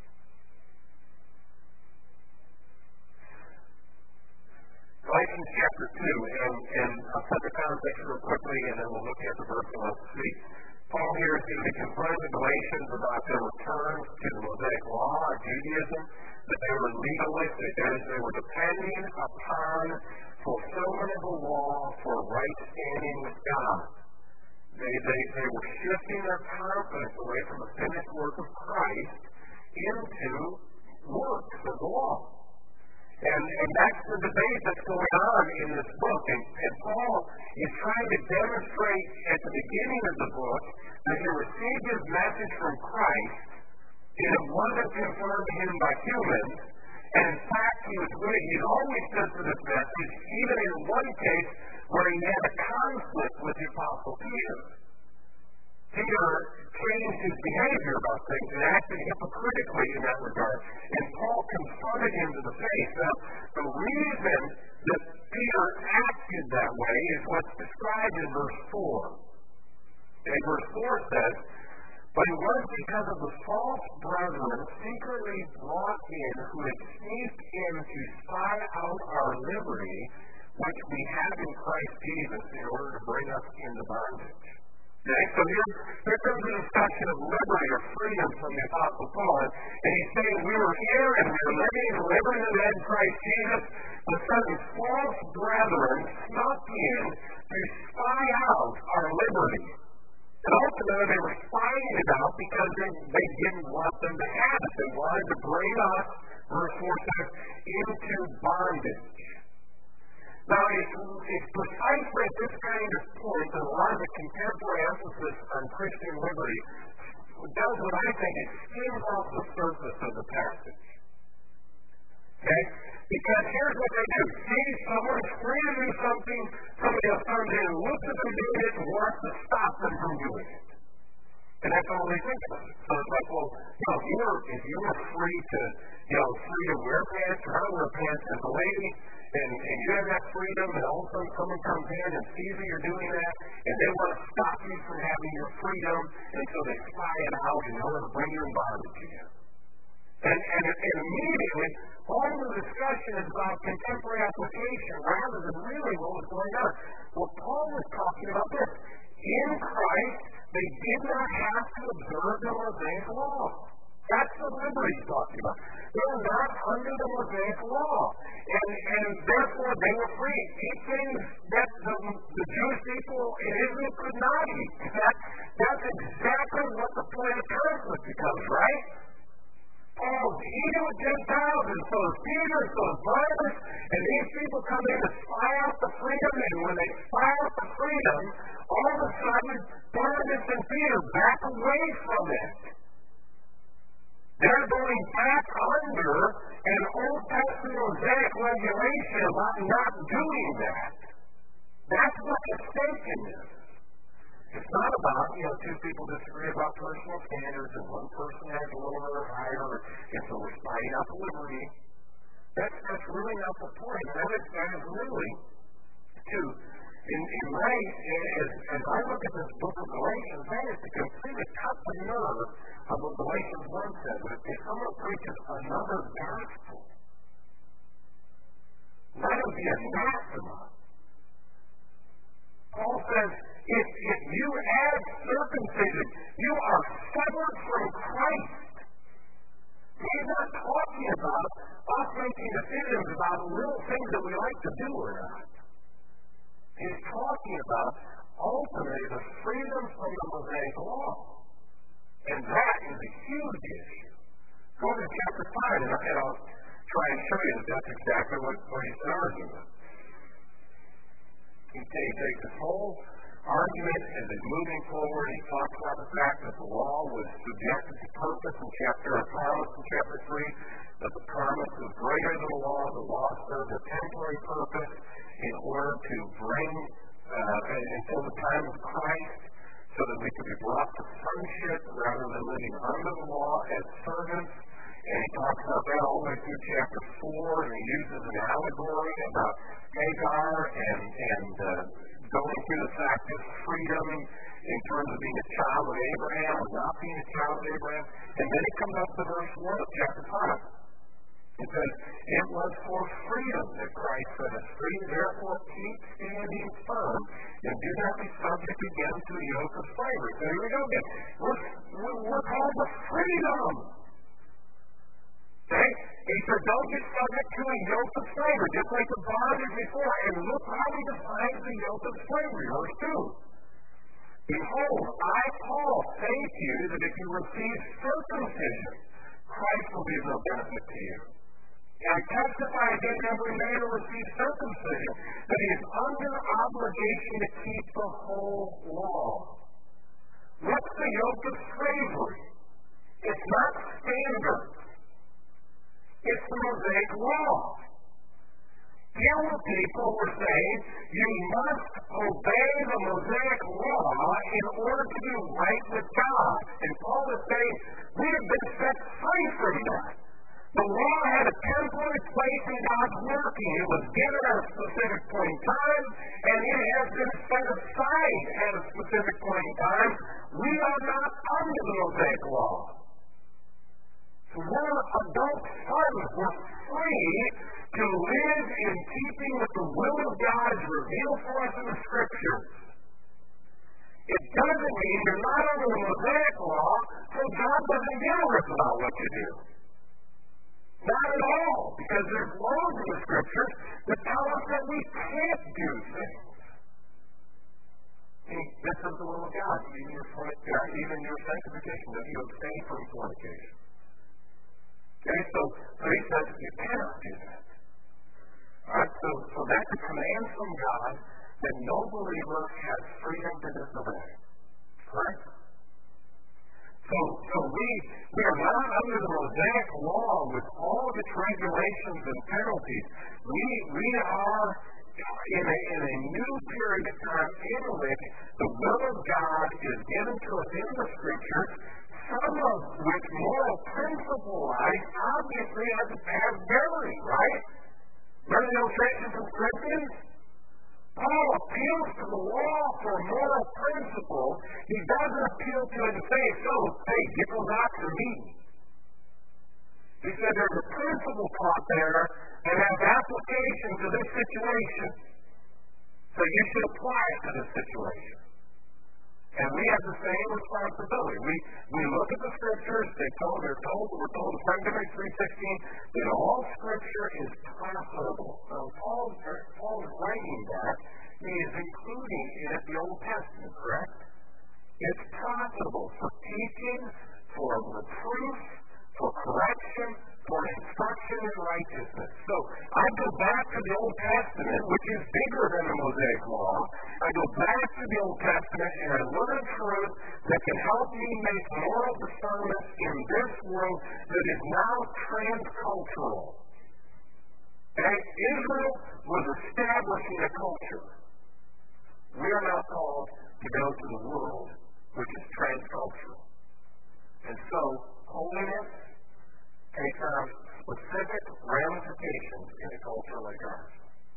Galatians chapter two, and, and I'll set the context real quickly, and then we'll look at the verse and let's see. Paul here is going to be confronting the Galatians about their return to the Mosaic law of Judaism, that they were legalistic, that is, they were depending upon fulfillment of the law for right standing with God. They, they, they were shifting their confidence away from the finished work of Christ into works of the law. And, and that's the debate that's going on in this book. And, and Paul is trying to demonstrate at the beginning of the book that he received his message from Christ, and it wasn't confirmed to him by humans. And in fact, he was good. He's always stood for this message, even in one case where he had a conflict with the Apostle Peter. Peter changed his behavior about things and acted hypocritically in that regard. And Paul confronted him to the face. Now, the reason that Peter acted that way is what's described in verse four. And verse four says, but it was because of the false brethren secretly brought in who had sneaked in to spy out our liberty, which we have in Christ Jesus, in order to bring us into bondage. Okay, so here, here comes the discussion of liberty or freedom from the Apostle Paul. And he's saying we were here and we were living in liberty and in Christ Jesus, but certain false brethren snuck in to spy out our liberty. And ultimately they were spying it out because they, they didn't want them to have it. They wanted to bring us, verse four says, into bondage. Now, it's, it's precisely at this kind of point that a lot of the contemporary emphasis on Christian liberty does what I think it skims off the surface of the passage. Okay? Because here's what they do. See, someone's free to do something, somebody else comes in and looks at them doing it and wants to stop them from doing it. And that's all they think about it. So it's like, well, you know, if you were, if you were free to, you know, free to wear pants or not wear pants as a lady, and, and you have that freedom, and all of a sudden someone comes in and sees that you're doing that, and they want to stop you from having your freedom, and so they spy it out in order to bring you in bondage again. And, and, and immediately, all the discussion is about contemporary application rather than really what was going on. Well, Paul was talking about this. In Christ, they did not have to observe the Mosaic law. That's what liberty is talking about. They were not under the Mosaic law. And, and therefore, they were free. Eat things that the, the Jewish people in Israel could not eat. That, that's exactly what the point of conflict becomes, right? eating with Gentiles, and so is Peter, so is Barnabas, and these people come in to spy out the freedom, and when they spy out the freedom, all of a sudden, Barnabas and Peter back away from it. They're going back under an Old Testament Mosaic regulation about not doing that. That's what the station is. It's not about, you know, two people disagree about personal standards and one person has a little bit higher, and so we're spying out the liberty. That's, that's really not the point. That is, that is really to, in, in my, as, as I look at this book of Galatians, that is to completely cut the nerve of what Galatians one said. But if someone preaches another gospel, let it be anathema. Paul says, if, if you add circumcision, you are severed from Christ. He's not talking about us making decisions about little things that we like to do or not. He's talking about ultimately the freedom from the Mosaic law. And that is a huge issue. Go to chapter five, and I'll try and show you that that's exactly what, what he's arguing with. He takes this whole argument and is moving forward. He talks about the fact that the law was subjected to purpose in chapter or promise in chapter three, that the promise was greater than the law. The law served a temporary purpose in order to bring uh, until the time of Christ, so that we could be brought to sonship rather than living under the law as servants. And he talks about that all the way through chapter four, and he uses an allegory about Hagar and, and uh, going through the fact of freedom in terms of being a child of Abraham or not being a child of Abraham. And then he comes up to verse one of chapter five. It says, it was for freedom that Christ set us free, therefore keep standing firm, and do not be subject again to the yoke of slavery. So here we go again. We're, we're, we're called to freedom. Okay? He said, don't get subject to a yoke of slavery, just like the bondage before. And look how he defines the yoke of slavery, verse two. Behold, I, Paul, say to you that if you receive circumcision, Christ will be of no benefit to you. And I testify against every man who receives circumcision that he is under obligation to keep the whole law. What's the yoke of slavery? It's not standard. It's the Mosaic law. Here were people who were saying, you must obey the Mosaic law in order to be right with God. And Paul is saying, we have been set free from that. The law had a temporary place in God's working. It was given at a specific point in time, and it has been set aside at a specific point in time. We are not under the Mosaic law. So we're adult sons. We're free to live in keeping with the will of God as revealed for us in the Scriptures. It doesn't mean you're not under the Mosaic law, so God doesn't give a rip about what you do. Not at all, because there's laws in the Scriptures that tell us that we can't do things. And this is the will of God, even your, even your sanctification, that you abstain from fornication. Okay, so, so he says you cannot do that. Alright, so, so that's a command from God that no believer has freedom to disobey. Correct? So, so we, we are not under the Mosaic law with all of its regulations and penalties. We, we are in a, in a new period of time in which the will of God is given to us in the Scriptures, some of which moral principle-wise obviously has a past bearing, right? Remember the illustration from Corinthians? Paul appeals to the law for a moral principle. He doesn't appeal to it to say, so, hey, get those oxen meat. He said there's a principle taught there that has application to this situation. So you should apply it to this situation. And we have the same responsibility. We we look at the Scriptures. They told, they're told, we're told in Second Timothy three sixteen that all Scripture is profitable. Now, Paul, Paul is writing that. He is including in it the Old Testament, correct? It's profitable for teaching, for reproof, for correction, for perfection and righteousness. So I go back to the Old Testament, which is bigger than the Mosaic Law. I go back to the Old Testament and I learn truth that can help me make moral discernment in this world that is now transcultural. Okay? Israel was establishing a culture. We are now called to go to the world, which is transcultural. And so, holiness takes on specific ramifications in a culture like ours.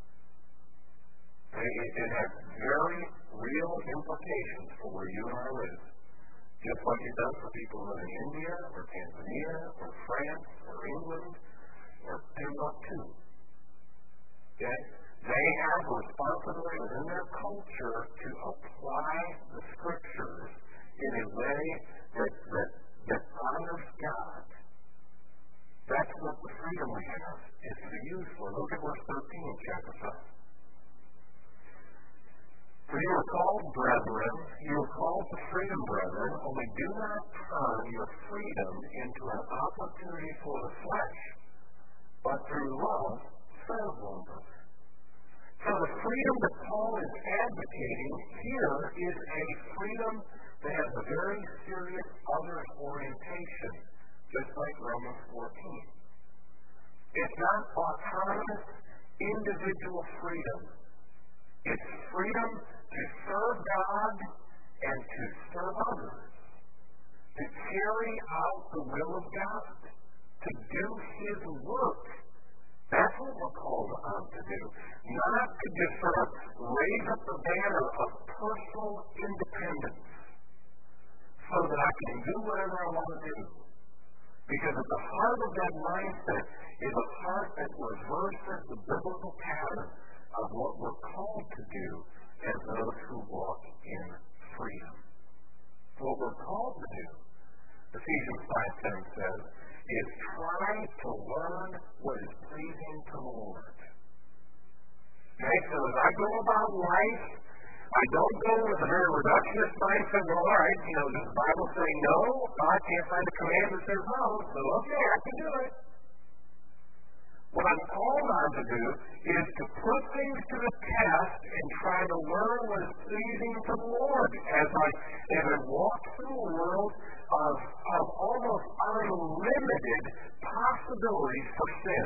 It, it has very real implications for where you and I live, just like it does for people who live in India, or Tanzania, or France, or England, or Timbuktu. Okay? They have a responsibility within their culture to apply the scriptures in a way that, that, that honors God. That's what the freedom we have is to use for. Look at verse thirteen of chapter five. For you are called brethren, you are called to freedom, brethren, only do not turn your freedom into an opportunity for the flesh, but through love serve one another. So the freedom that Paul is advocating here is a freedom that has a very serious others orientation, just like Romans fourteen. It's not autonomous individual freedom. It's freedom to serve God and to serve others, to carry out the will of God, to do His work. That's what we're called on to do. Not to just sort of raise up the banner of personal independence so that I can do whatever I want to do. Because at the heart of that mindset is a heart that reverses the biblical pattern of what we're called to do as those who walk in freedom. What we're called to do, Ephesians five ten says, is try to learn what is pleasing to the Lord. Okay, so as I go about life, I don't go with a very reductionist mindset. Well, all right, you know, does the Bible say no? I can't find a command that says no, so okay, I can do it. What I'm called on to do is to put things to the test and try to learn what is pleasing to the Lord as I, as I walk through a world of, of almost unlimited possibilities for sin.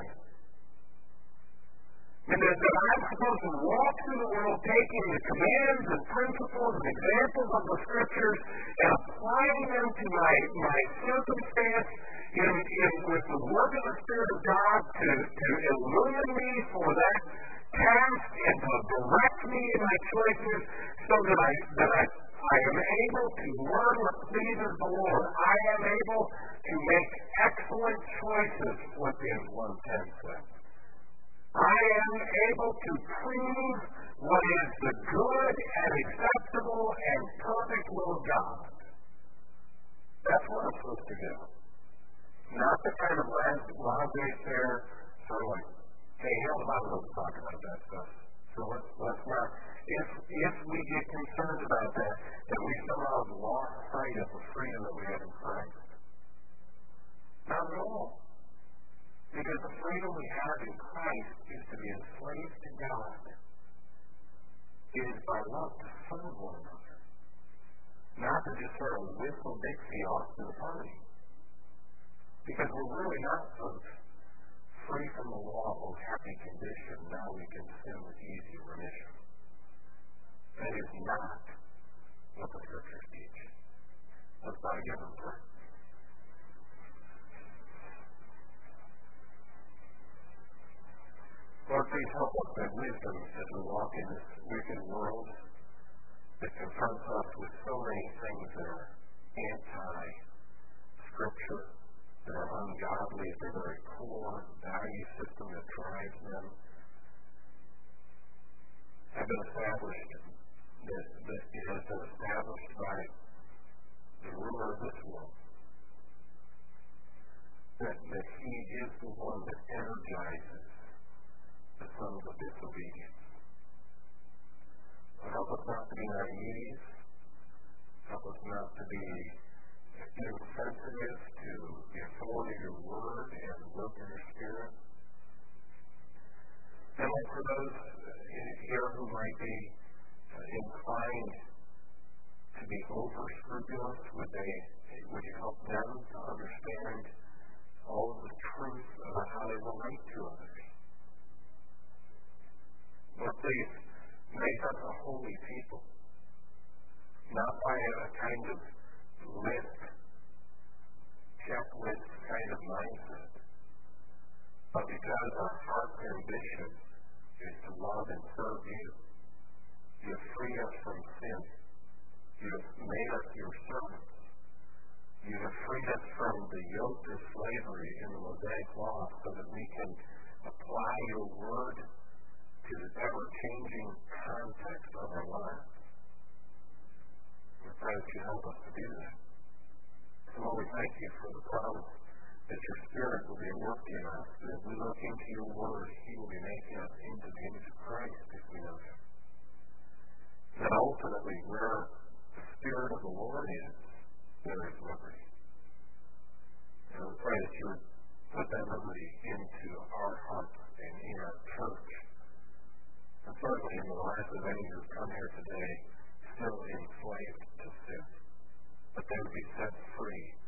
And that, that I'm supposed to walk through the world taking the commands and principles and examples of the scriptures and applying them to my, my circumstance in, in, with the work of the Spirit of God to, to illumine me for that task and to direct me in my choices so that I, that I, I am able to learn what pleases the Lord. I am able to make excellent choices, Philippians one ten says. I am able to prove what is the good and acceptable and perfect will of God. That's what I'm supposed to do. Not the kind of laissez-faire sort of like, hey, hell, the Bible doesn't talk about that stuff. So let's, let's not. If, if we get concerned about that, then we somehow have lost sight of the freedom that we have in Christ. Not at all. Because the freedom we have in Christ is to be enslaved to God. It is by love to serve one another. Not to just sort of whistle Dixie off to the party. Because we're really not sort of free from the law of happy condition. Now we can sin with easy remission. That is not what the scriptures teach. Let's not give them prayer. Lord, please help us with wisdom as we walk in this wicked world that confronts us with so many things that are anti-scripture, that are ungodly at their very core, value system that drives them, have been established, that, that it has been established by the ruler of this world. That, that he is the one that energizes the sons of disobedience. But help us not to be naive. Help us not to be insensitive to the authority of your word and the work of your Spirit. be uh, inclined to be over-scrupulous? Would they, would you help them to understand all of the truth about how they relate to others? Lord, please make us a holy people, not by a kind of list, checklist kind of mindset, but because our heart's ambition is to love and serve you. You have freed us from sin. You have made us your servants. You have freed us from the yoke of slavery in the Mosaic Law so that we can apply your word to the ever-changing context of our lives. We pray that you help us to do that. So Lord, we thank you for the promise that your Spirit will be working in us, that as we look into your word, he will be making us into the image of Christ if we know him. That ultimately, where the Spirit of the Lord is, there is liberty. And we pray that you would put that liberty into our hearts and in our church. And certainly in the lives of any who have come here today still enslaved to sin. But they would be set free